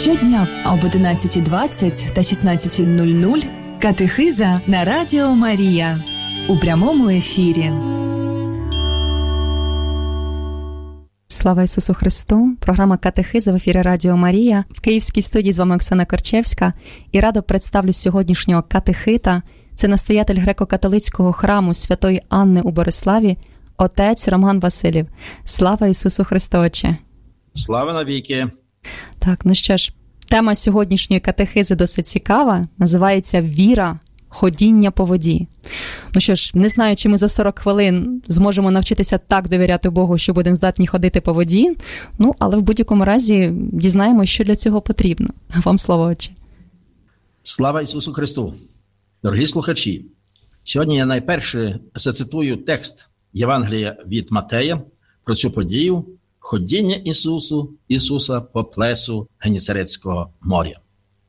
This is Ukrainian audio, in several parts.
Щодня об 11:20 та 16:00 катехиза на Радіо Марія у прямому ефірі. Слава Ісусу Христу! Програма «Катехиза» в ефірі Радіо Марія. В Київській студії з вами Оксана Корчевська. І радо представлю сьогоднішнього катехита. Це настоятель греко-католицького храму Святої Анни у Бориславі, отець Роман Василів. Слава Ісусу Христу, Отче! Слава навіки! Так, ну що ж, тема сьогоднішньої катехизи досить цікава. Називається «Віра. Ходіння по воді». Ну що ж, не знаю, чи ми за 40 хвилин зможемо навчитися так довіряти Богу, що будемо здатні ходити по воді, але в будь-якому разі дізнаємося, що для цього потрібно. Вам слово, Отче. Слава Ісусу Христу! Дорогі слухачі, сьогодні я найперше зацитую текст Євангелія від Матея про цю подію ходіння Ісуса по плесу Генісаретського моря.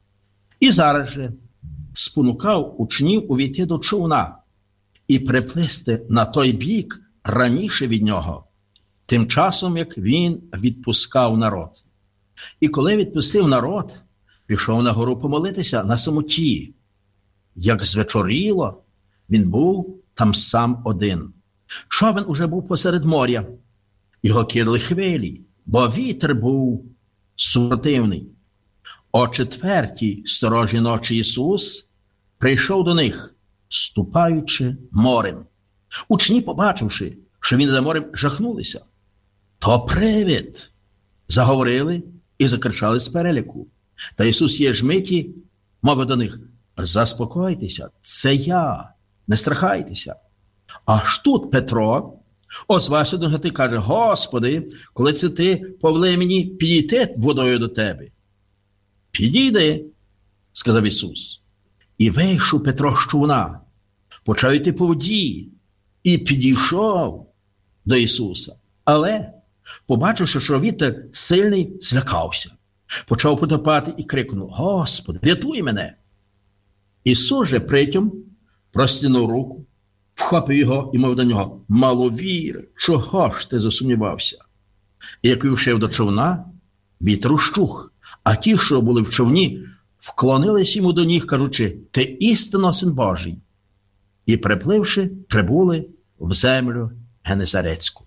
І зараз же спонукав учнів увійти до човна і приплисти на той бік раніше від нього, тим часом, як він відпускав народ. І коли відпустив народ, пішов на гору помолитися на самоті. Як звечоріло, він був там сам один. Човен уже був посеред моря. Його кидали хвилі, бо вітер був супротивний. О 4-й сторожі ночі Ісус прийшов до них, ступаючи морем. Учні, побачивши, що він за морем, жахнулися. «То привид!» заговорили і закричали з переляку. Та Ісус є ж миті, мовив до них: «Заспокойтеся, це я, не страхайтеся». Аж тут Петро озвався до гати, каже: «Господи, коли це ти повели мені підійти водою до тебе?» «Підійди», – сказав Ісус. І вийшов Петро з човна, почав йти по воді і підійшов до Ісуса. Але, побачивши, що вітер сильний, злякався. Почав потопати і крикнув: «Господи, рятуй мене!» Ісус же притьом простягнув руку, вхопив його і мов до нього: «Маловіри, чого ж ти засумнівався?» І як вийшов до човна, вітер ущух, а ті, що були в човні, вклонились йому до ніг, кажучи: «Ти істинно Син Божий!» І, припливши, прибули в землю Генесарецьку.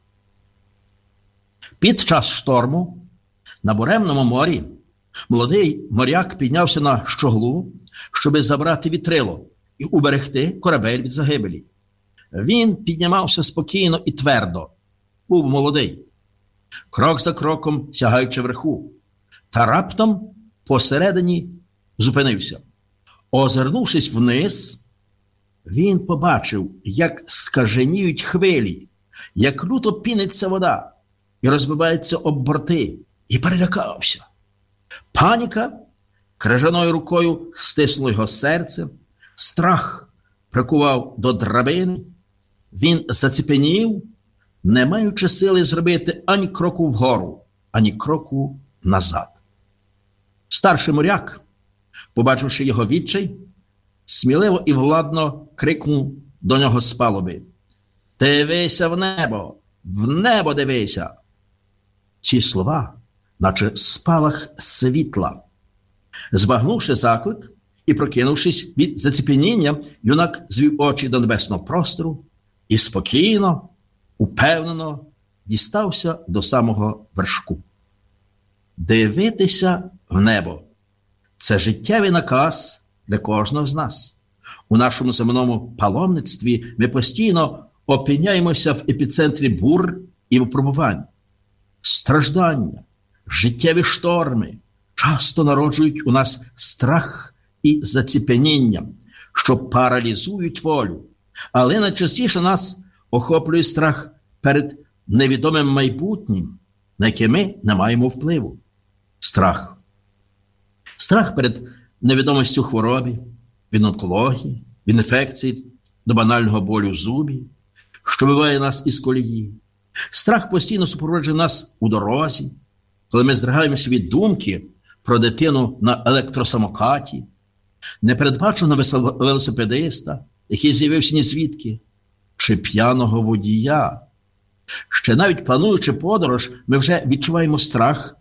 Під час шторму на буремному морі молодий моряк піднявся на щоглу, щоби забрати вітрило і уберегти корабель від загибелі. Він піднімався спокійно і твердо, був молодий, крок за кроком сягаючи вверху, та раптом посередині зупинився. Озирнувшись вниз, він побачив, як скаженіють хвилі, як люто піниться вода і розбивається об борти, і перелякався. Паніка крижаною рукою стиснула його серце, страх прикував до драбини, він заціпенів, не маючи сили зробити ані кроку вгору, ані кроку назад. Старший моряк, побачивши його відчай, сміливо і владно крикнув до нього з палуби: «Дивися в небо дивися!» Ці слова, наче спалах світла. Збагнувши заклик і прокинувшись від заціпеніння, юнак звів очі до небесного простору і спокійно, упевнено дістався до самого вершку. Дивитися в небо – це життєвий наказ для кожного з нас. У нашому земному паломництві ми постійно опиняємося в епіцентрі бур і випробувань. Страждання, життєві шторми часто народжують у нас страх і заціпеніння, що паралізують волю. Але найчастіше нас охоплює страх перед невідомим майбутнім, на яке ми не маємо впливу. Страх. Страх перед невідомістю хвороби, від онкології, від інфекцій, до банального болю в зубі, що вибиває нас із колії. Страх постійно супроводжує нас у дорозі, коли ми здригаємося від думки про дитину на електросамокаті, непередбаченого велосипедиста, який з'явився нізвідки, чи п'яного водія. Ще навіть плануючи подорож, ми вже відчуваємо страх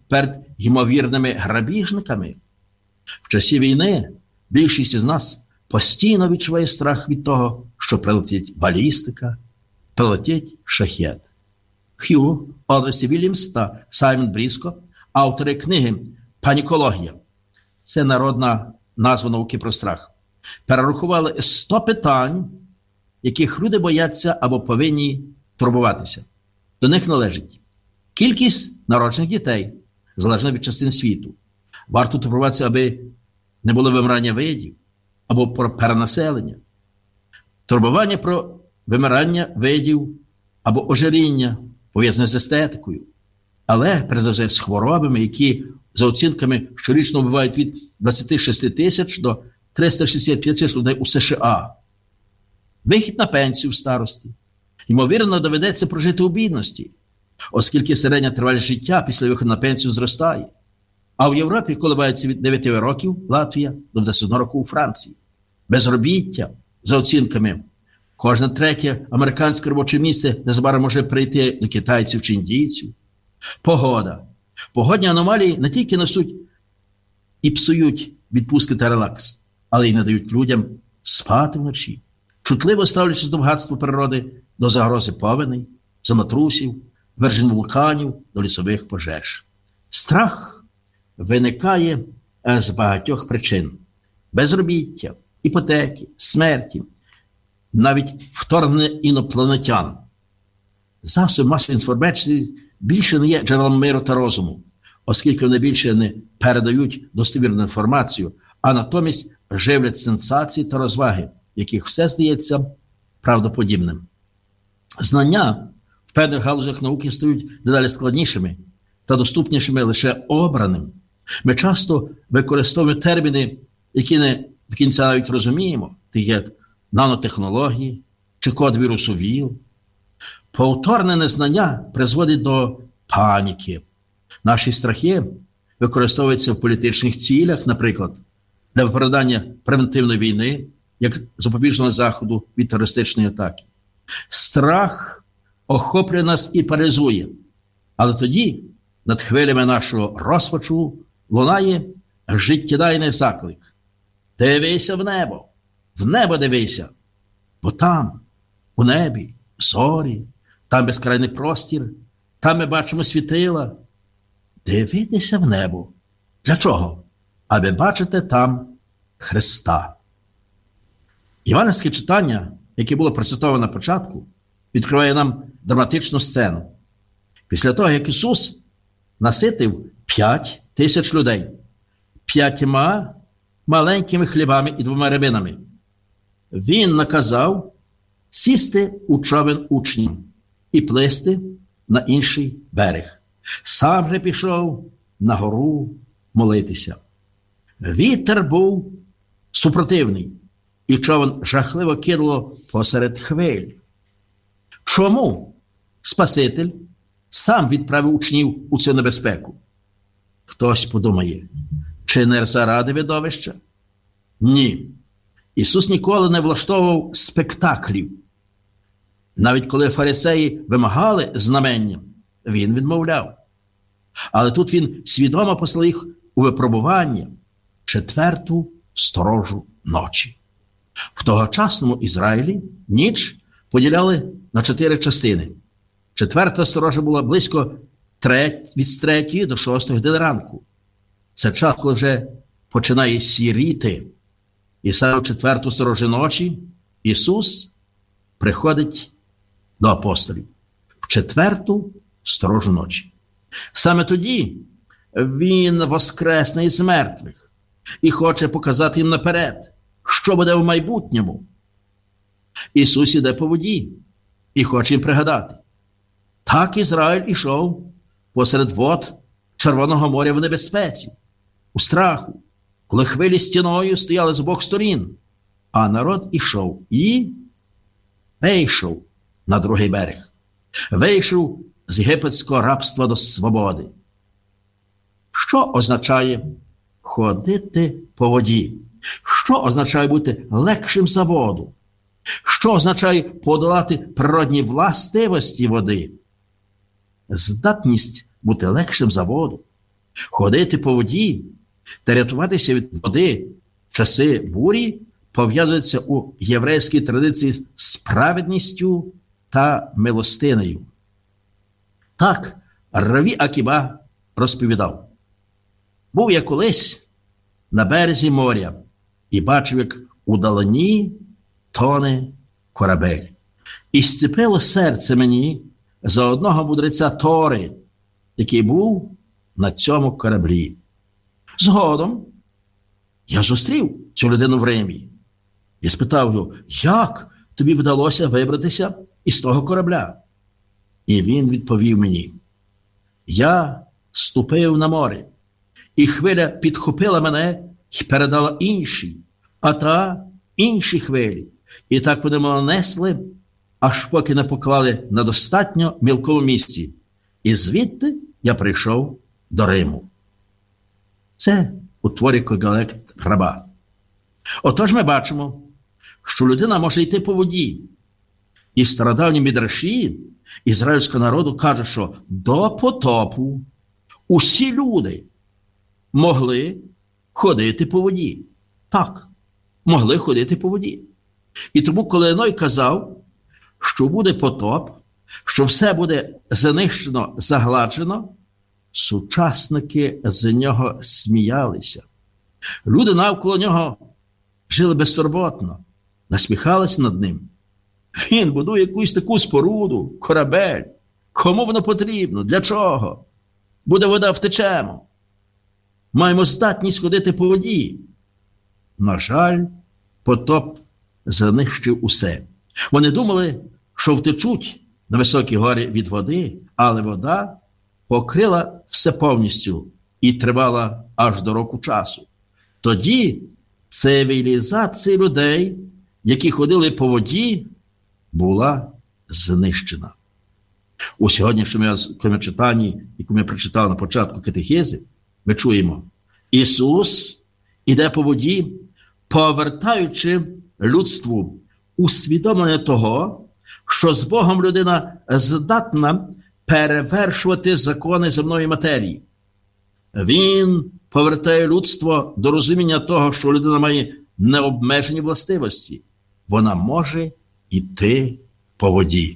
перед ймовірними грабіжниками. В часі війни більшість із нас постійно відчуває страх від того, що прилетить балістика, прилетить шахет. Хью Олесі Вільямс та Саймон Бріско, автори книги «Панікологія» – це народна назва науки про страх. Перерахували 100 питань, яких люди бояться або повинні турбуватися. До них належить кількість народжених дітей, залежно від частин світу. Варто турбуватися, аби не було вимирання видів, або про перенаселення. Турбування про вимирання видів або ожиріння, пов'язане з естетикою. Але, перш за все, з хворобами, які, за оцінками, щорічно вбивають від 26 тисяч до 365 тисяч людей у США. Вихід на пенсію в старості. Ймовірно, доведеться прожити у бідності, оскільки середня тривалість життя після виходу на пенсію зростає. А в Європі коливається від 9 років Латвія до 10 років у Франції. Безробіття, за оцінками, кожне третє американське робоче місце незабаром може прийти до китайців чи індійців. Погода. Погодні аномалії не тільки несуть і псують відпустки та релакс, але й не дають людям спати вночі, чутливо ставлячись до багатства природи, до загрози повеней, землетрусів, вивержень вулканів, до лісових пожеж. Страх виникає з багатьох причин. Безробіття, іпотеки, смерті, навіть вторгнення інопланетян. Засоби масової інформації більше не є джерелом миру та розуму, оскільки вони більше не передають достовірну інформацію, а натомість живлять сенсації та розваги, в яких все здається правдоподібним. Знання в певних галузях науки стають дедалі складнішими та доступнішими лише обраним. Ми часто використовуємо терміни, які не до кінця навіть розуміємо, такі як нанотехнології чи код вірусу ВІЛ. Повторне незнання призводить до паніки. Наші страхи використовуються в політичних цілях, наприклад, для виправдання превентивної війни, як запобіжного заходу від терористичної атаки. Страх охоплює нас і паралізує. Але тоді над хвилями нашого розпачу лунає життєдайний заклик. Дивися в небо дивися, бо там, у небі, зорі, там безкрайний простір, там ми бачимо світила. Дивитися в небо. Для чого? Аби бачити там Христа. Євангельське читання, яке було процитовано на початку, відкриває нам драматичну сцену. Після того, як Ісус наситив 5 тисяч людей 5 маленькими хлібами і 2 рибинами, Він наказав сісти у човен учням і плисти на інший берег. Сам же пішов на гору молитися. Вітер був супротивний, і човен жахливо кидало посеред хвиль. Чому Спаситель сам відправив учнів у цю небезпеку? Хтось подумає, чи не заради видовища? Ні. Ісус ніколи не влаштовував спектаклів. Навіть коли фарисеї вимагали знамення, Він відмовляв. Але тут Він свідомо послав їх у випробування 4-ту сторожу ночі. В тогочасному Ізраїлі ніч поділяли на 4 частини. 4-та сторожа була близько від 3 до 6 години ранку. Це час, коли вже починає сіріти. І саме в 4-ту сторожу ночі Ісус приходить до апостолів. В 4-ту сторожу ночі. Саме тоді Він воскресне із мертвих і хоче показати їм наперед, що буде в майбутньому. Ісус іде по воді і хоче їм пригадати. Так Ізраїль ішов посеред вод Червоного моря в небезпеці, у страху, коли хвилі стіною стояли з обох сторін, а народ ішов і вийшов на другий берег. Вийшов з єгипетського рабства до свободи. Що означає ходити по воді? Що означає бути легшим за воду? Що означає подолати природні властивості води? Здатність бути легшим за воду Ходити по воді та рятуватися від води в часи бурі пов'язується у єврейській традиції з праведністю та милостинею. Так Раві Акіба розповідав: «Був я колись на березі моря і бачив, як удалині тоне корабель. І зцепило серце мені за одного мудреця Тори, який був на цьому кораблі. Згодом я зустрів цю людину в Римі і спитав його: як тобі вдалося вибратися із того корабля? І він відповів мені: я ступив на море, і хвиля підхопила мене і передала іншій, а та інші хвилі. І так вони мене несли, аж поки не поклали на достатньо мілкому місці. І звідти я прийшов до Риму». Це у творі Когелет Раба. Отож ми бачимо, що людина може йти по воді. І стародавні мідраші ізраїльського народу кажуть, що до потопу усі люди могли ходити по воді. Так, могли ходити по воді. І тому, коли Ной казав, що буде потоп, що все буде знищено, загладжено, сучасники з нього сміялися. Люди навколо нього жили безтурботно, насміхалися над ним. Він будує якусь таку споруду, корабель. Кому воно потрібно? Для чого? Буде вода, втечемо. Маємо здатність ходити по воді. На жаль, потоп знищив усе. Вони думали, що втечуть на високі гори від води, але вода покрила все повністю і тривала аж до року часу. Тоді цивілізація людей, які ходили по воді, була знищена. У сьогоднішньому читанні, яку ми прочитали на початку катехези, ми чуємо: Ісус іде по воді, повертаючи людству усвідомлення того, що з Богом людина здатна перевершувати закони земної матерії. Він повертає людство до розуміння того, що людина має необмежені властивості. Вона може йти по воді.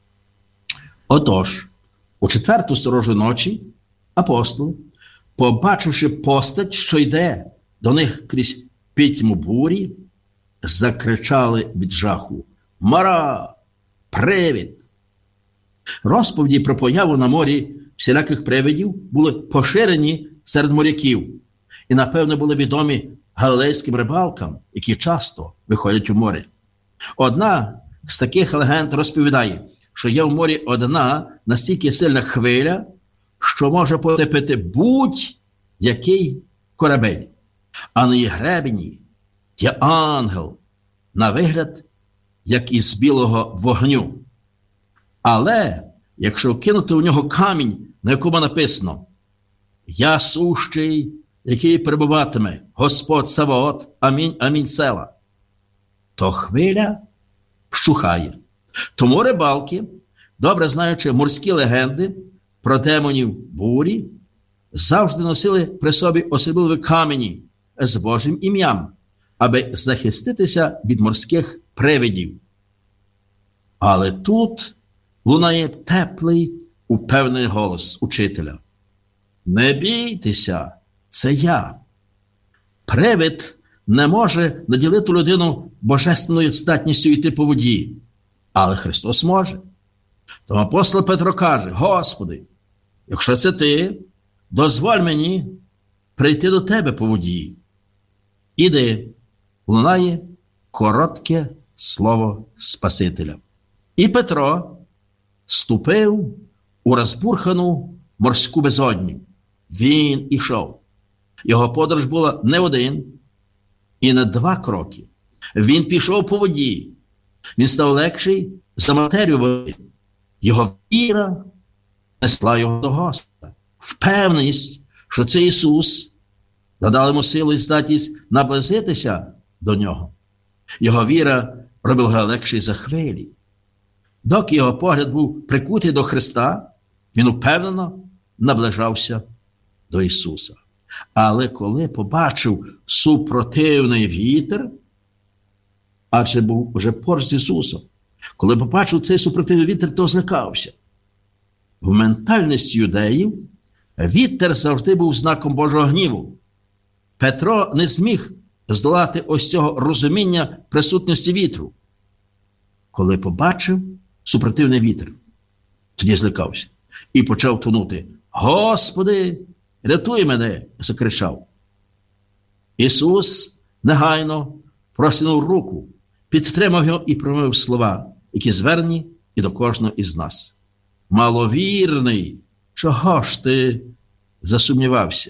Отож, у четверту сторожу ночі апостоли, побачивши постать, що йде до них крізь пітьму бурі, закричали від жаху: «Мара! Привид!» Розповіді про появу на морі всіляких привидів були поширені серед моряків і, напевно, були відомі галилейським рибалкам, які часто виходять у море. Одна з таких легенд розповідає, що є в морі одна настільки сильна хвиля, що може потопити будь-який корабель. А на її гребені є ангел, на вигляд, як із білого вогню. Але якщо кинути у нього камінь, на якому написано: «Я сущий, який перебуватиме, Господь Саваот, амінь, амінь села», то хвиля вщухає. Тому рибалки, добре знаючи морські легенди про демонів бурі, завжди носили при собі особливі камені з Божим ім'ям, аби захиститися від морських привидів. Але тут лунає теплий, упевнений голос учителя: «Не бійтеся, це я». Привид не може наділити людину божественною здатністю йти по воді, але Христос може. Тому апостол Петро каже: «Господи, якщо це ти, дозволь мені прийти до тебе по воді». Іди. Лунає коротке слово Спасителя. І Петро ступив у розбурхану морську безодню. Він ішов. Його подорож була не один і не 2 кроки. Він пішов по воді. Він став легший за матерію води. Його віра несла його до Господа. Впевненість, що це Ісус, надала йому силу і здатність наблизитися до нього. Його віра робила його легший за хвилі. Доки його погляд був прикутий до Христа, він упевнено наближався до Ісуса. Але коли побачив супротивний вітер, адже був вже поруч з Ісусом, коли побачив цей супротивний вітер, то злякався. В ментальності юдеїв вітер завжди був знаком Божого гніву. Петро не зміг здолати ось цього розуміння присутності вітру. Коли побачив супротивний вітер, тоді злякався і почав тонути. «Господи, рятуй мене!» – закричав. Ісус негайно простягнув руку, підтримав його і промовив слова, які звернені і до кожного із нас. «Маловірний, чого ж ти засумнівався?»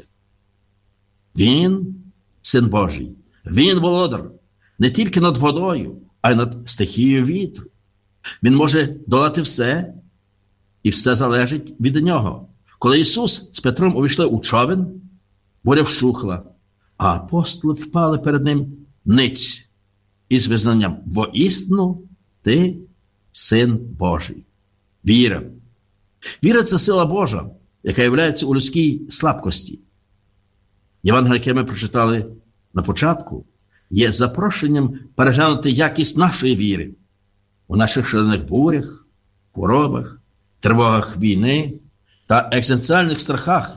Він – Син Божий, Він – володар не тільки над водою, а й над стихією вітру. Він може долати все, і все залежить від нього. Коли Ісус з Петром увійшли у човен, буря вщухла, а апостоли впали перед ним ниць із визнанням: «Воістину ти Син Божий». Віра. Віра – це сила Божа, яка являється у людській слабкості. Євангеліє, яке ми прочитали на початку, є запрошенням переглянути якість нашої віри у наших шалених бурях, хворобах, тривогах війни та екзистенціальних страхах.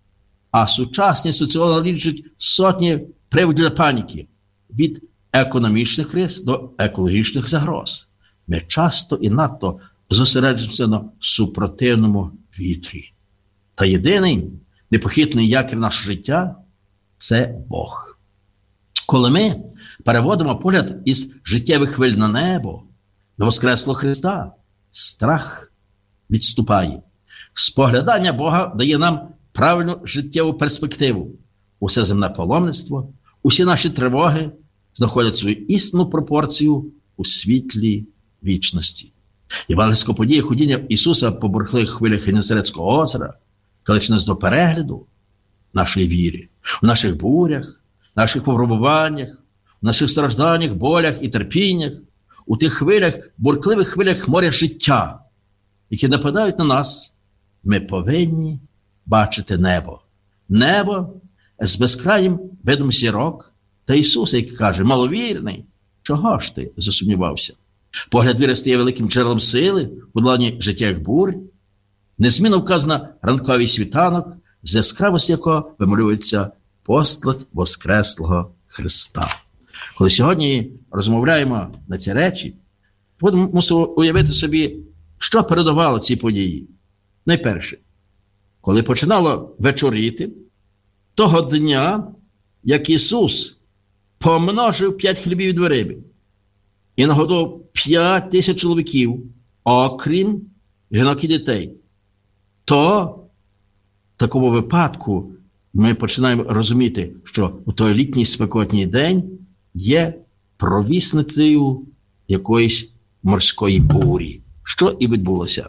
А сучасні соціологи лічать сотні приводів для паніки від економічних криз до екологічних загроз. Ми часто і надто зосереджуємося на супротивному вітрі. Та єдиний непохитний якір нашого життя – це Бог. Коли ми переводимо погляд із життєвих хвиль на небо, на Воскреслого Христа, страх відступає. Споглядання Бога дає нам правильну життєву перспективу. Усе земне паломництво, усі наші тривоги знаходять свою істинну пропорцію у світлі вічності. Євангельська подія ходіння Ісуса по бурхливих хвилях Генесарецького озера кличе нас до перегляду нашої віри, у наших бурях, наших випробуваннях, у наших стражданнях, болях і терпіннях, у тих хвилях, бурхливих хвилях моря життя, які нападають на нас. Ми повинні бачити небо. Небо з безкраїм видом зірок та Ісуса, який каже: «Маловірний, чого ж ти засумнівався?» Погляд віри стає великим джерелом сили у доланні життєвих бурь. Незмінно вказано ранковий світанок, з яскравості якого вималюється постать Воскреслого Христа. Коли сьогодні розмовляємо на ці речі, мусимо уявити собі, що передувало цій події. Найперше, коли починало вечоріти, того дня, як Ісус помножив 5 хлібів і 2 риби і нагодував 5000 чоловіків, окрім жінок і дітей, то в такому випадку ми починаємо розуміти, що у той літній спекотній день є провісницею якоїсь морської бурі. Що і відбулося.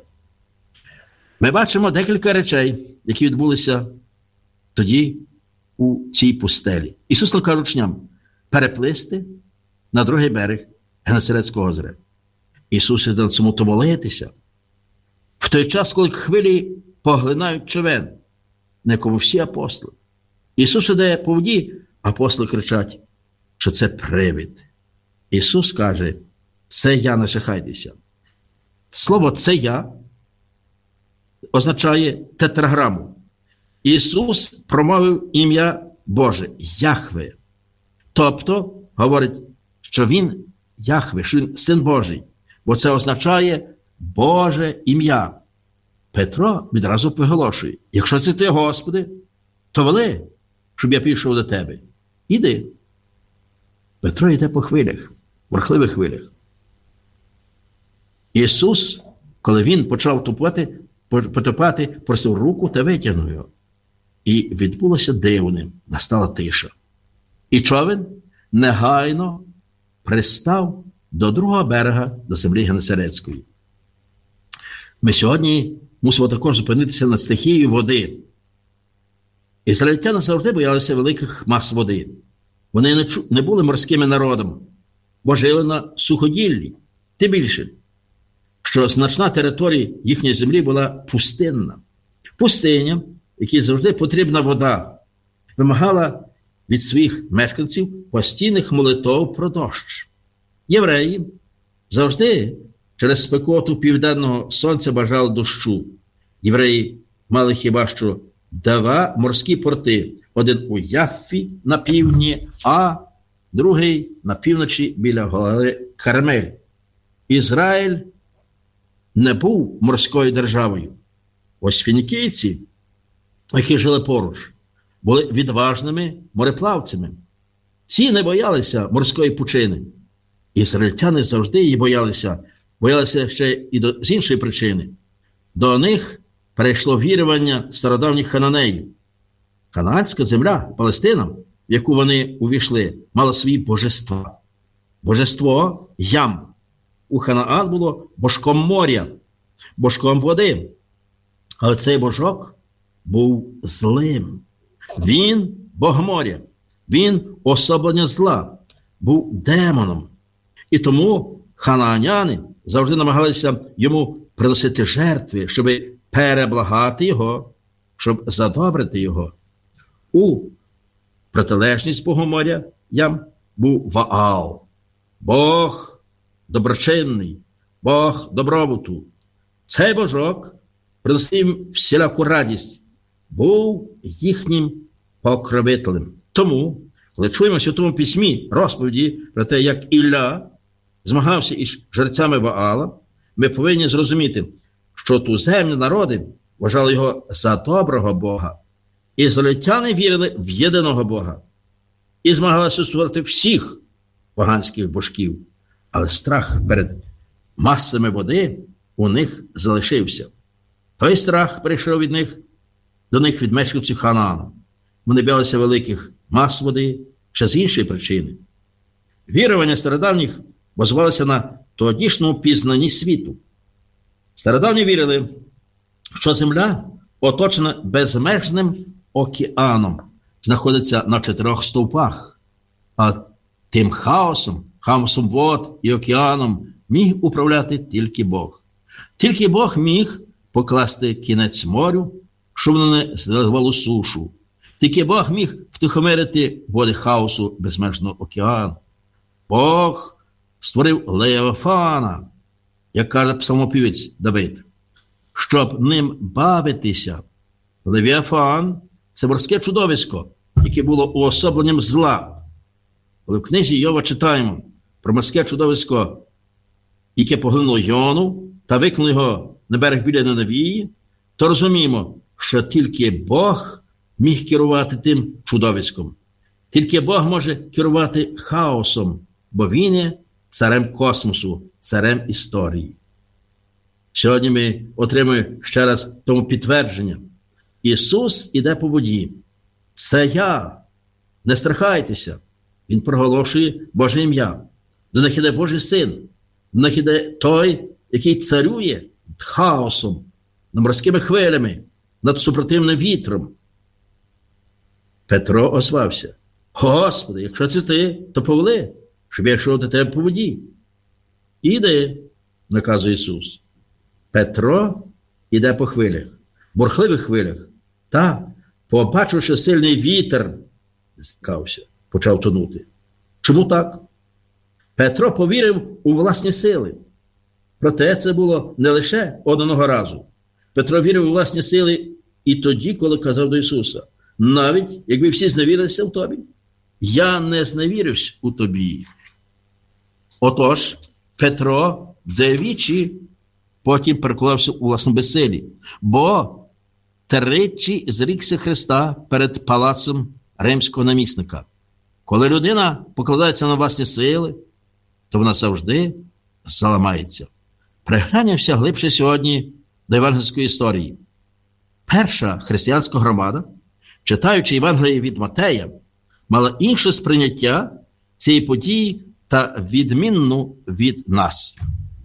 Ми бачимо декілька речей, які відбулися тоді у цій пустелі. Ісус наказав учням переплисти на другий берег Генесарецького озера. Ісус іде на цьому то молитися. В той час, коли хвилі поглинають човен, на якому всі апостоли. Ісус іде по воді, апостоли кричать, що це привид. Ісус каже: «Це я, не жахайтеся». Слово «це я» означає тетраграму. Ісус промовив ім'я Боже – Яхве. Тобто, говорить, що Він Яхве, що Він Син Божий. Бо це означає Боже ім'я. Петро відразу виголошує: «Якщо це ти, Господи, то вели, щоб я пішов до тебе. Іди». Петро йде по хвилях, бурхливих хвилях. Ісус, коли Він почав потопати, просив руку та витягнув його. І відбулося дивне, настала тиша. І човен негайно пристав до другого берега, до землі Генесарецької. Ми сьогодні мусимо також зупинитися над стихією води. Ізраїльтяни завжди боялися великих мас води. Вони не були морськими народом, бо жили на суходіллі. Тим більше, що значна територія їхньої землі була пустинна. Пустиня якій завжди потрібна вода, вимагала від своїх мешканців постійних молитов про дощ. Євреї завжди через спекоту південного сонця бажали дощу. Євреї мали хіба що два морські порти. Один у Яффі на півдні, а другий на півночі біля гори Кармель. Ізраїль не був морською державою. Ось фінікійці, які жили поруч, були відважними мореплавцями. Ці не боялися морської пучини. Ізраїльтяни завжди її боялися ще і з іншої причини. До них перейшло вірування стародавніх хананеїв. Ханаанська земля, Палестина, в яку вони увійшли, мала свої божества. Божество Ям. У Ханаан було божком моря, божком води. Але цей божок був злим. Він бог моря. Він особлення зла. Був демоном. І тому ханааняни завжди намагалися йому приносити жертви, щоб переблагати його, щоб задобрити його. У протилежність Богу моря Ям був Ваал. Бог доброчинний, Бог добробуту. Цей божок приносив їм всіляку радість, був їхнім покровителем. Тому, коли чуємо в Святому Письмі розповіді про те, як Ілля змагався із жерцями Ваала, ми повинні зрозуміти, що туземні народи вважали його за доброго Бога. Ізраїльтяни вірили в єдиного Бога і змагалися створити всіх поганських божків. Але страх перед масами води у них залишився. Той страх прийшов до них від мешканців Ханаану. Вони боялися великих мас води ще з іншої причини. Вірування стародавніх базувалося на тодішньому пізнанні світу. Стародавні вірили, що земля оточена безмежним океаном, знаходиться на 4 стовпах, а тим хаосом вод і океаном міг управляти тільки Бог. Тільки Бог міг покласти кінець морю, щоб воно не зливало сушу. Тільки Бог міг втихомирити води хаосу безмежного океану. Бог створив Левіафана, як каже псалмопівець Давид, щоб ним бавитися. Левіафан – це морське чудовисько, яке було уособленням зла. Коли в книзі Йова читаємо про морське чудовисько, яке поглинуло Йону та викинуло його на берег біля Ниневії, то розуміємо, що тільки Бог міг керувати тим чудовиськом. Тільки Бог може керувати хаосом, бо Він є царем космосу, царем історії. Сьогодні ми отримуємо ще раз тому підтвердження. Ісус іде по воді. Це я. Не страхайтеся. Він проголошує Боже ім'я. До них іде Божий Син. До них іде той, який царює хаосом, над морськими хвилями, над супротивним вітром. Петро озвався. Господи, якщо це ти, то повели, щоб я йшов до тебе по воді. Іди, наказує Ісус. Петро іде по хвилях, бурхливих хвилях. Та, побачивши сильний вітер, злякався, почав тонути. Чому так? Петро повірив у власні сили. Проте це було не лише одного разу. Петро вірив у власні сили і тоді, коли казав до Ісуса: навіть якби всі зневірилися в тобі, я не зневірився у тобі. Отож, Петро двічі потім переконався у власному безсилі, бо тричі зрікся Христа перед палацом римського намісника. Коли людина покладається на власні сили, то вона завжди заламається. Приглянемося глибше сьогодні до євангельської історії. Перша християнська громада, читаючи Євангеліє від Матея, мала інше сприйняття цієї події та відмінну від нас.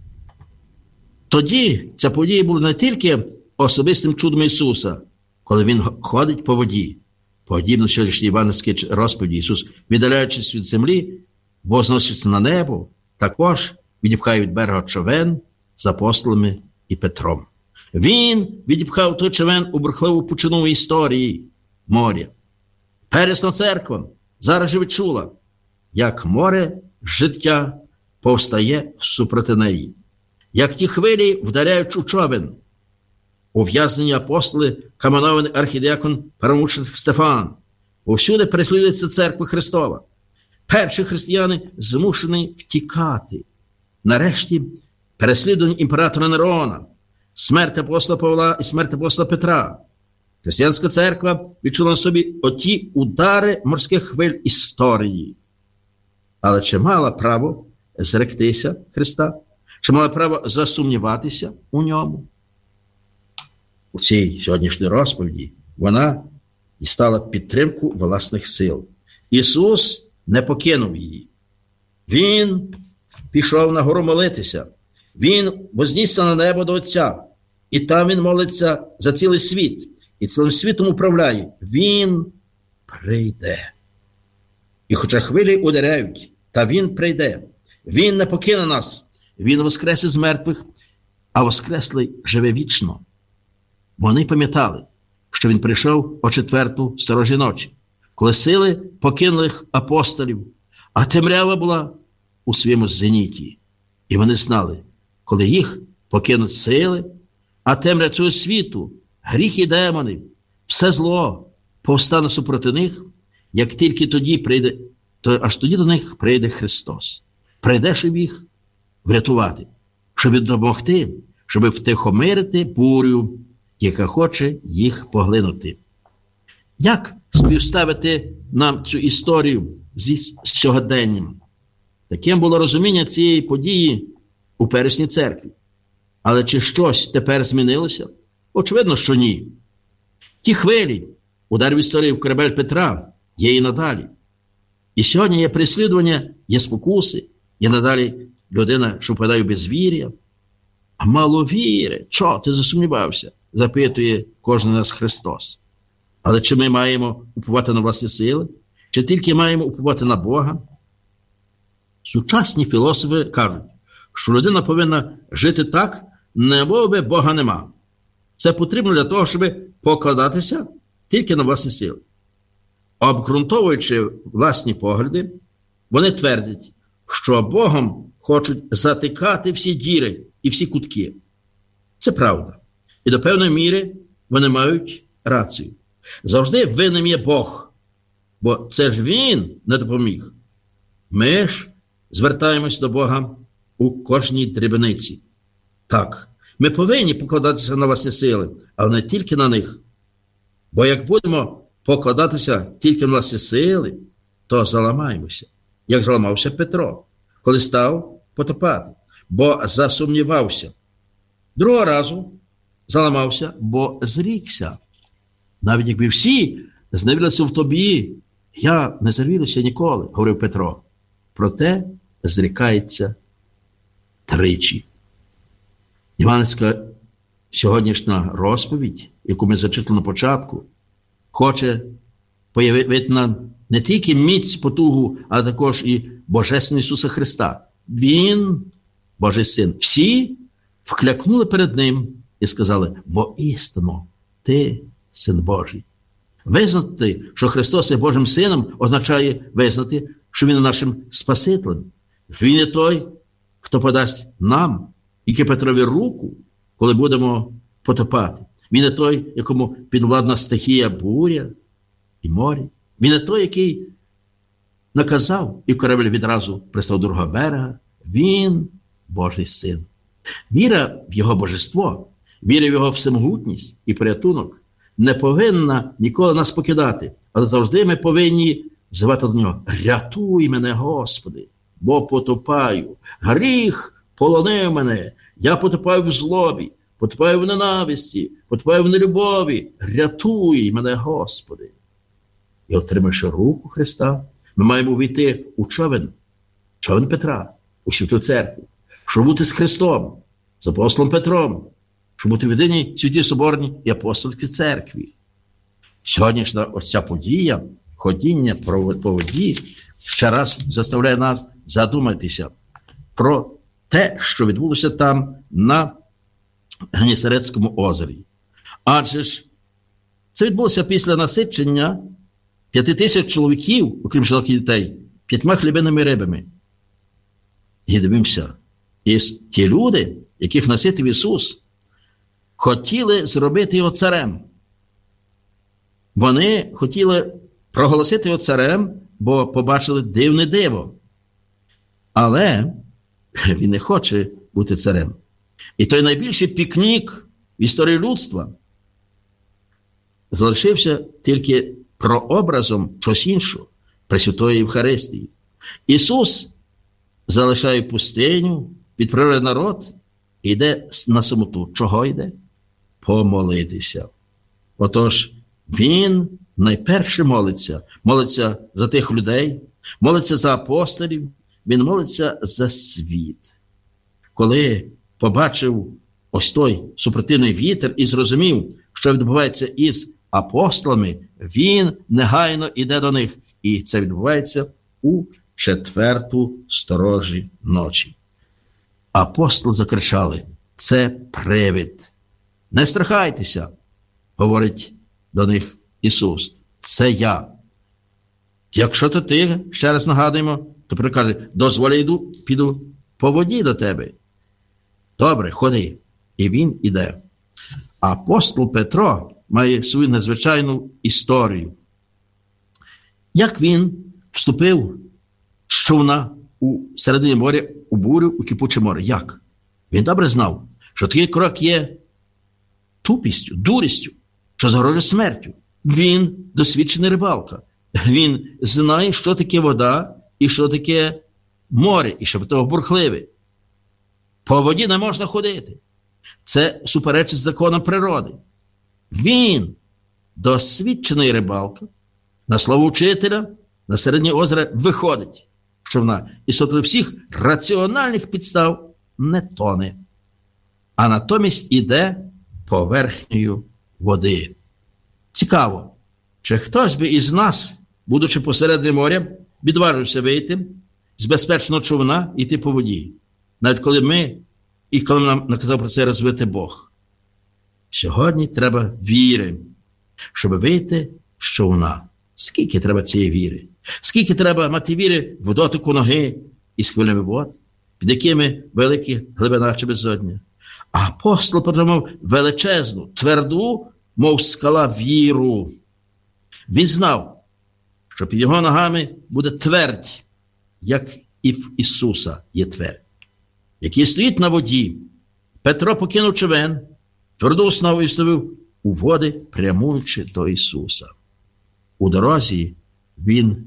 Тоді ця подія була не тільки особистим чудом Ісуса, коли Він ходить по воді. Подібно сьогоднішній євангельській розповіді, Ісус, віддаляючись від землі, возноситься на небо, також відіпхає від берега човен з апостолами і Петром. Він відіпхав той човен у бурхливу пучину історії моря. Первісна церква зараз же відчула, як море життя повстає супроти неї. Як ті хвилі вдаряють у човен. Ув'язнені апостоли, каменований архідіакон перемучений Стефан. Усюди переслідується церква Христова. Перші християни змушені втікати. Нарешті переслідування імператора Нерона, смерть апостола Павла і смерть апостола Петра. Християнська церква відчула на собі оті удари морських хвиль історії. Але чи мала право зректися Христа? Чи мала право засумніватися у ньому? У цій сьогоднішній розповіді вона дістала підтримку власних сил. Ісус не покинув її. Він пішов на гору молитися. Він вознісся на небо до Отця. І там він молиться за цілий світ. І цілим світом управляє. Він прийде. І хоча хвилі ударяють, та він прийде. Він не покине нас. Він воскрес із мертвих, а воскреслий живе вічно. Вони пам'ятали, що він прийшов о 4-ту сторожі ночі, коли сили покинули апостолів, а темрява була у своєму зеніті. І вони знали, коли їх покинуть сили, а темря цього світу, гріх і демони, все зло повстане супроти них, як тільки тоді прийде, то аж тоді до них прийде Христос. Прийде, щоб їх врятувати, щоб допомогти, щоб втихомирити бурю, яка хоче їх поглинути. Як співставити нам цю історію зі сьогоденням? Таким було розуміння цієї події у первісній церкві. Але чи щось тепер змінилося? Очевидно, що ні. Ті хвилі, удар в історії в корабель Петра, є і надалі. І сьогодні є переслідування, є спокуси, є надалі людина, що впадає в безвір'я. А мало віри. Чого ти засумнівався? Запитує кожен нас Христос. Але чи ми маємо уповати на власні сили? Чи тільки маємо уповати на Бога? Сучасні філософи кажуть, що людина повинна жити так, немов Бога нема. Це потрібно для того, щоб покладатися тільки на власні сили. Обґрунтовуючи власні погляди, вони твердять, що Богом хочуть затикати всі діри і всі кутки. Це правда. І до певної міри вони мають рацію. Завжди винним є Бог, бо це ж Він не допоміг. Ми ж звертаємось до Бога у кожній дрібниці. Так, ми повинні покладатися на власні сили, але не тільки на них. Бо як будемо покладатися тільки на власні сили, то заламаємося, як заламався Петро, коли став потопати, бо засумнівався. Другого разу заламався, бо зрікся. Навіть якби всі зневірилися в тобі, я не завірюся ніколи, говорив Петро. Проте зрікається тричі. Іванська сьогоднішня розповідь, яку ми зачитали на початку, хоче появити нам не тільки міць, потугу, але також і Божественного Ісуса Христа. Він, Божий Син. Всі вклякнули перед Ним і сказали: воістину, Ти Син Божий. Визнати, що Христос є Божим Сином, означає визнати, що Він є нашим Спасителем. Що Він є той, хто подасть нам і Петрові руку, коли будемо потопати. Він є той, якому підвладна стихія буря і море. Він є той, який наказав, і корабель відразу пристав до другого берега. Він Божий Син. Віра в Його божество, віра в Його всемогутність і порятунок не повинна ніколи нас покидати, але завжди ми повинні взивати до Нього: рятуй мене, Господи, бо потопаю. Гріх полонив мене, я потопаю в злобі, потопаю в ненависті, потопаю в нелюбові. Рятуй мене, Господи. І отримавши руку Христа, ми маємо увійти у човен Петра, у Святу Церкву, щоб бути з Христом, з апостолом Петром, щоб бути в єдиній Святій Соборній і Апостольській Церкві. Сьогоднішня оця подія, ходіння по воді, ще раз заставляє нас задуматися про те, що відбулося там на Генісарецькому озері. Адже ж це відбулося після насичення 5000 чоловіків, окрім жінок і дітей, 5 хлібинами і рибами. І дивимося, і ті люди, яких наситив Ісус, хотіли зробити його царем. Вони хотіли проголосити його царем, бо побачили дивне диво. Але він не хоче бути царем. І той найбільший пікнік в історії людства залишився тільки прообразом чогось іншого, Пресвятої Євхаристії. Ісус залишає пустиню, відправляє народ і йде на самоту. Чого йде? Помолитися. Отож, він найперше молиться. Молиться за тих людей, молиться за апостолів, він молиться за світ. Коли побачив ось той супротивний вітер і зрозумів, що відбувається із апостолами, він негайно йде до них. І це відбувається у 4-ту сторожі ночі. Апостоли закричали: це привид. Не страхайтеся, говорить до них Ісус. Це я. Якщо то ти, ще раз нагадуємо, то прикаже: дозволь, піду по воді до тебе. Добре, ходи. І він іде. Апостол Петро має свою незвичайну історію. Як він вступив з човна у середині моря, у бурю, у кипуче море? Як? Він добре знав, що такий крок є тупістю, дурістю, що загрожує смертю. Він досвідчений рибалка. Він знає, що таке вода і що таке море, і що того бурхливе. По воді не можна ходити. Це суперечить законам природи. Він, досвідчений рибалка, на слово вчителя, на середнє озеро виходить з човна і соти всіх раціональних підстав не тоне, а натомість іде поверхнею води. Цікаво, чи хтось би із нас, будучи посередині моря, відважився вийти з безпечного човна і йти по воді, навіть коли нам наказав про це розвити Бог. Сьогодні треба віри, щоб вийти з човна. Скільки треба цієї віри? Скільки треба мати віри в дотику ноги із хвилями вод, під якими великі глибина чи безодня? А апостол потримав величезну, тверду, мов скала, віру. Він знав, що під його ногами буде твердь, як і в Ісуса є твердь. Який стоїть на воді, Петро покинув човен, тверду основу і вставив у води, прямуючи до Ісуса. У дорозі він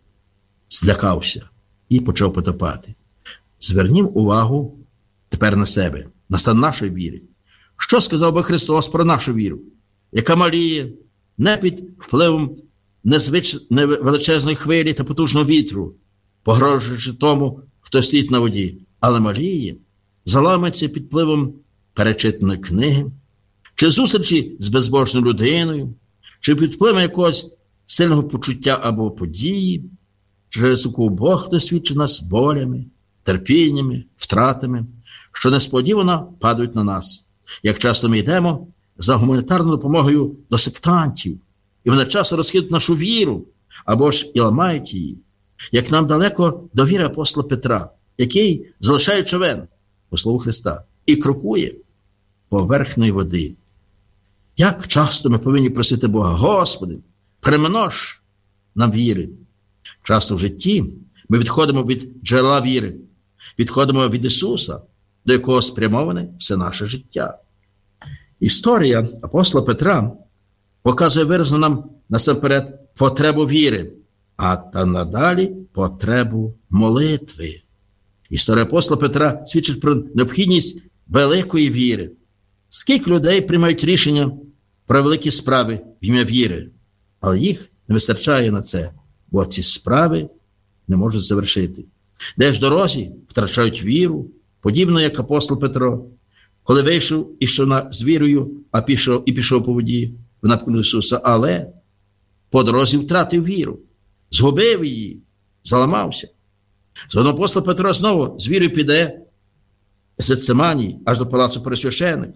злякався і почав потопати. Звернім увагу тепер на себе, на стан нашої віри. Що сказав би Христос про нашу віру, яка маліє не під впливом величезної хвилі та потужного вітру, погрожуючи тому, хто стоїть на воді, але маліє, заламається під впливом перечитаної книги, чи зустрічі з безбожною людиною, чи під впливом якогось сильного почуття або події, через яку Бог досвідчив нас болями, терпіннями, втратами, що несподівано падають на нас. Як часто ми йдемо за гуманітарною допомогою до сектантів, і вони часто розхитують нашу віру, або ж і ламають її. Як нам далеко до віри апостола Петра, який залишає човен, по слову Христа, і крокує поверхнею води. Як часто ми повинні просити Бога: Господи, примнож нам віри. Часто в житті ми відходимо від джерела віри, відходимо від Ісуса, до якого спрямоване все наше життя. Історія апостола Петра показує виразно нам насамперед потребу віри, а та надалі потребу молитви. Історія апостола Петра свідчить про необхідність великої віри. Скільки людей приймають рішення про великі справи в ім'я віри, але їх не вистачає на це, бо ці справи не можуть завершити. Десь в дорозі втрачають віру, подібно як апостол Петро, коли вийшов і йшов з вірою, і пішов по воді в напрямку Ісуса, але по дорозі втратив віру, згубив її, заламався. Згодом апостол Петро знову з вірою піде з Гециманії аж до палацу пересвященника.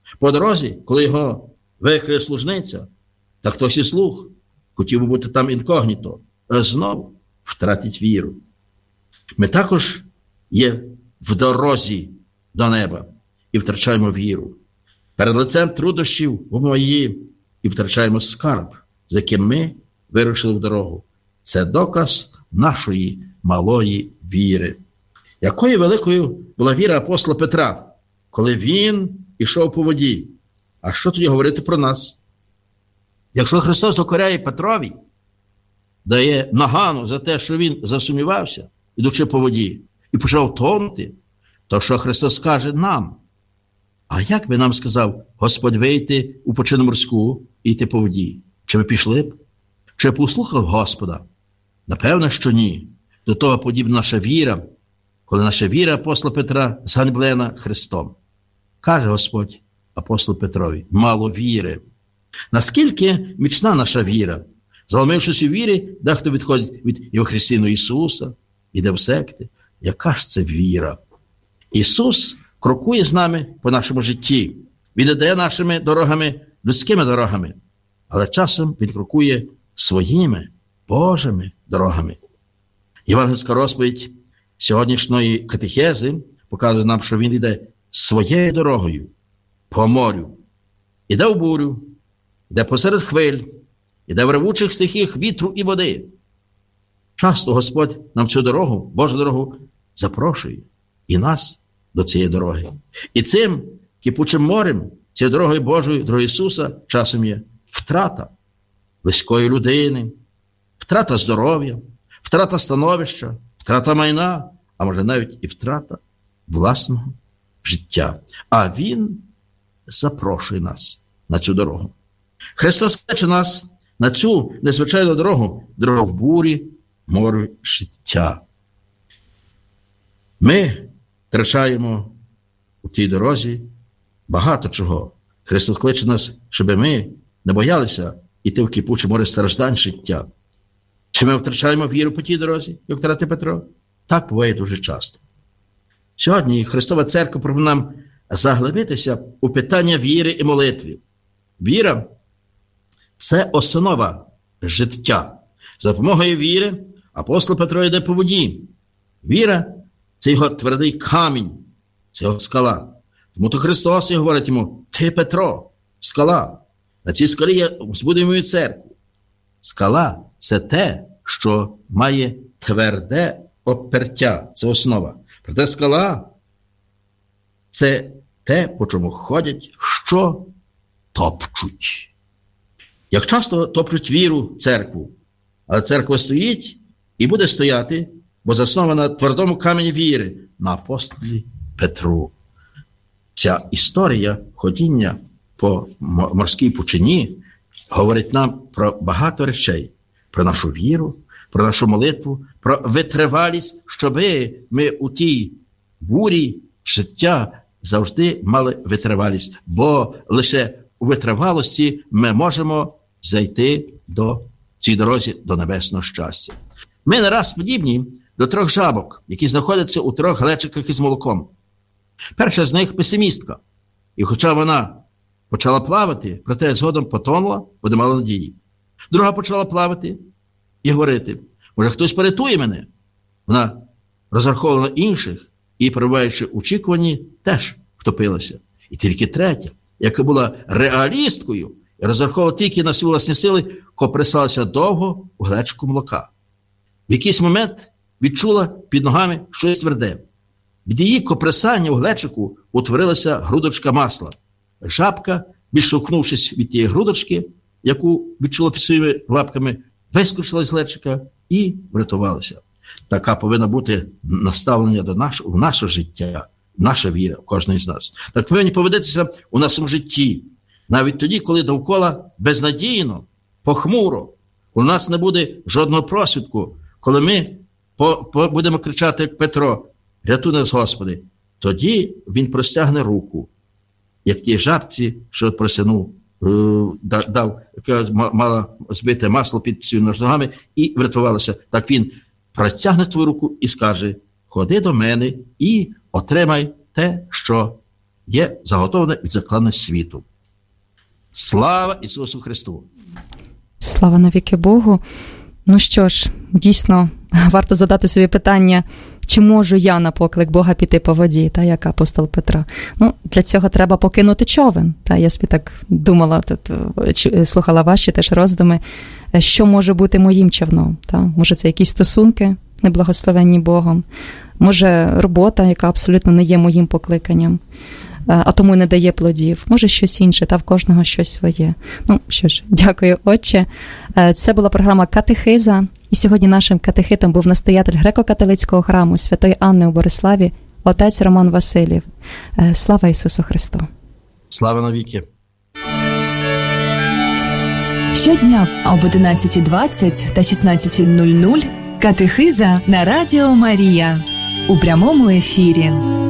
По дорозі, коли його викриє служниця, та хтось із слуг хотів би бути там інкогніто, знову втратить віру. Ми також є в дорозі до неба і втрачаємо віру. Перед лицем труднощів мої і втрачаємо скарб, з яким ми вирушили в дорогу. Це доказ нашої малої віри. Якою великою була віра апостола Петра, коли він ішов по воді? А що тоді говорити про нас? Якщо Христос докоряє Петрові, дає нагану за те, що він засумнівався, ідучи по воді, і почав тонути, то що Христос скаже нам? А як би нам сказав Господь вийти у пучину морську і йти по воді? Чи ви пішли б? Чи послухав Господа? Напевно, що ні. До того подібна наша віра, коли наша віра апостола Петра зганьблена Христом. Каже Господь апостолу Петрові: мало віри. Наскільки міцна наша віра? Заломившись у вірі, дехто відходить від його християного Ісуса, іде в секти. Яка ж це віра? Ісус крокує з нами по нашому житті. Він іде нашими дорогами, людськими дорогами. Але часом Він крокує своїми Божими дорогами. Євангельська розповідь сьогоднішньої катехези показує нам, що Він йде своєю дорогою по морю. Іде в бурю, іде посеред хвиль, іде в ревучих стихіях вітру і води. Часто Господь нам цю дорогу, Божу дорогу, запрошує і нас до цієї дороги. І цим кипучим морем, цією дорогою Божою, дорогою Ісуса, часом є втрата близької людини, втрата здоров'я, втрата становища, втрата майна, а може навіть і втрата власного життя. А Він запрошує нас на цю дорогу. Христос кличе нас на цю незвичайну дорогу в бурі, морю життя. Ми втрачаємо у тій дорозі багато чого. Христос кличе нас, щоб ми не боялися йти в кипуче море страждань життя. Чи ми втрачаємо віру по тій дорозі, як втратив Петро? Так буває дуже часто. Сьогодні Христова Церква пропонує нам заглибитися у питання віри і молитви. Віра – це основа життя. За допомогою віри апостол Петро йде по воді. Віра – це його твердий камінь, це його скала. Тому то Христос і говорить йому: ти, Петро, скала. На цій скалі я збудую мою церкву. Скала – це те, що має тверде опертя, це основа. Проте скала – це те, по чому ходять, що топчуть. Як часто топчуть віру церкву, але церква стоїть і буде стояти, бо заснована на твердому камені віри, на апостолі Петру. Ця історія ходіння по морській пучині говорить нам про багато речей. Про нашу віру, про нашу молитву, про витривалість, щоби ми у тій бурі життя завжди мали витривалість. Бо лише у витривалості ми можемо зайти до цій дорозі до небесного щастя. Ми не раз подібні до 3 жабок, які знаходяться у 3 глечиках із молоком. Перша з них песимістка. І хоча вона почала плавати, проте згодом потонула, бо не мала надії. Друга почала плавати і говорити: може, хтось порятує мене? Вона розраховувала інших і, перебуваючи в очікуванні, теж втопилася. І тільки третя, яка була реалісткою і розраховувала тільки на свої власні сили, копресалася довго у глечику молока. В якийсь момент відчула під ногами щось тверде. Від її копресання у глечику утворилася грудочка масла. Жабка, відштовхнувшись від тієї грудочки, яку відчула під своїми лапками, вискочила з глечика і врятувалася. Така повинна бути наставлення до нашого життя, наша віра в кожного з нас. Так повинні поведетися у нашому житті. Навіть тоді, коли довкола безнадійно, похмуро, у нас не буде жодного просвідку, коли ми будемо кричати, як Петро: рятуй нас, Господи, тоді він простягне руку, як тій жабці, що просянув, дав, яка мала збите масло під своїми ногами і врятувалася. Так він протягне твою руку і скаже: ходи до мене і отримай те, що є заготоване від заклане світу. Слава Ісусу Христу! Слава навіки Богу! Ну що ж, дійсно, варто задати собі питання, чи можу я на поклик Бога піти по воді, та, як апостол Петро? Ну, для цього треба покинути човен. Та, я собі так думала, слухала ваші теж роздуми, що може бути моїм човном. Та? Може, це якісь стосунки, неблагословенні Богом, може, робота, яка абсолютно не є моїм покликанням, а тому не дає плодів. Може, щось інше, та в кожного щось своє. Ну, що ж, дякую, Отче. Це була програма «Катехиза». І сьогодні нашим катехитом був настоятель греко-католицького храму Святої Анни у Бориславі, отець Роман Василів. Слава Ісусу Христу! Слава навіки! Щодня об 11:20 та 16:00 «Катехиза» на Радіо Марія. У прямому ефірі.